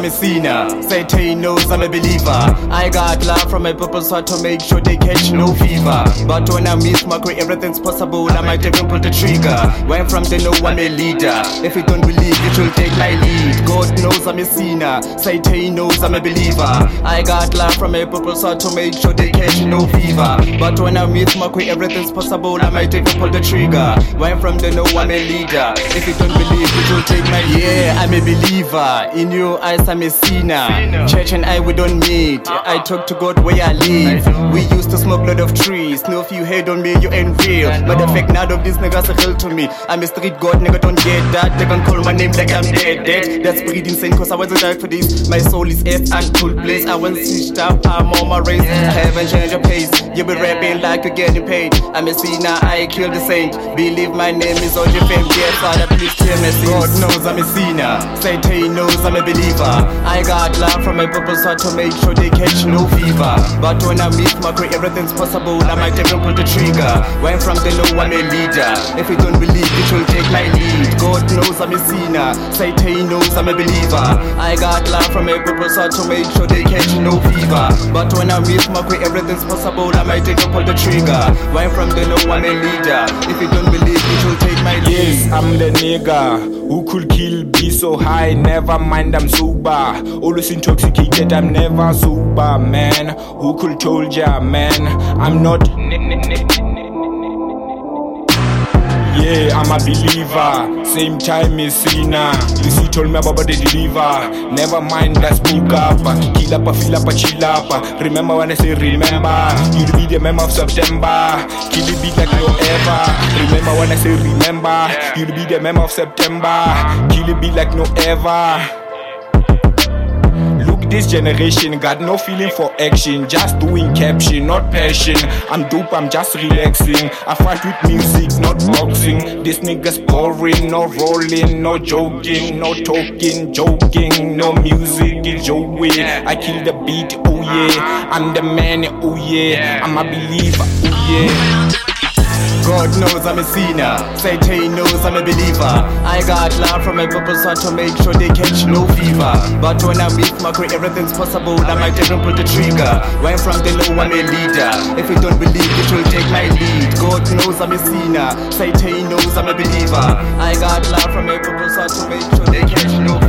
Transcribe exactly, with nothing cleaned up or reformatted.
I'm a sinner. Satan knows I'm a believer. I got love from my people, so to make sure they catch no fever. But when I meet my crew, everything's possible. I might even pull the trigger. Went from the know I'm a leader. If you don't believe, it will take my lead. God knows I'm a sinner. Satan knows I'm a believer. I got love from my people, so to make sure they catch no fever. But when I meet my crew, everything's possible. I might even pull the trigger. Went from the know I'm a leader. If you don't believe, it will take my lead. Yeah, I'm a believer. In your eyes, I'm a sinner. Church and I, we don't meet. I talk to God where I live. We used to smoke lot of trees. No, if you hate on me, you ain't real. But the fact now of these niggas are real to me. I'm a street god, nigga, don't get that. They can call my name like I'm dead, dead. That's pretty insane, cause I wasn't died for this. My soul is F and cool place. I wasn't switched up, I'm on my race. I haven't changed your pace. You be rapping like you're getting paid. I'm a sinner, I kill the saint. Believe my name is on your fame. Yeah, Father, please clear my sins. God knows I'm a sinner. Satan knows I'm a believer. I got love from my people, so to make sure they catch no fever. But when I meet my crew, everything's possible. I might even pull the trigger. Went from the know I'm a leader. If you don't believe, it will take my lead. God knows I'm a sinner. Satan knows I'm a believer. I got love from my people, so to make sure they catch no fever. But when I meet my crew, everything's possible. I might even pull the trigger. Went from the know I'm a leader. If you don't believe, it will take my lead. Yes, I'm the nigga who could kill, be so high. Never mind, I'm sober. Always intoxicated, I'm never sober, man. Who could told ya, man? I'm not. Yeah, I'm a believer. Same time is sinner. You see, told me about the deliver. Never mind, I spoke up. Kill up, feel up, chill up. Remember when I say remember? You'll be the member of September. Kill it beat like no ever. Remember when I say remember? You'll be the member of September. Kill it beat like no ever. This generation got no feeling for action, just doing caption, not passion. I'm dope, I'm just relaxing. I fight with music, not boxing. This nigga's boring, no rolling, no joking, no talking, joking, no music, it's Joey. I kill the beat, oh yeah. I'm the man, oh yeah. I'm a believer, oh yeah. God knows I'm a sinner. Satan knows I'm a believer. I got love from my people, so to make sure they catch no fever. But when I meet my crew, everything's possible. I might even pull the trigger. Went from the know I'm a leader. If you don't believe, it will take my lead. God knows I'm a sinner. Satan knows I'm a believer. I got love from my people, so to make sure they catch no fever.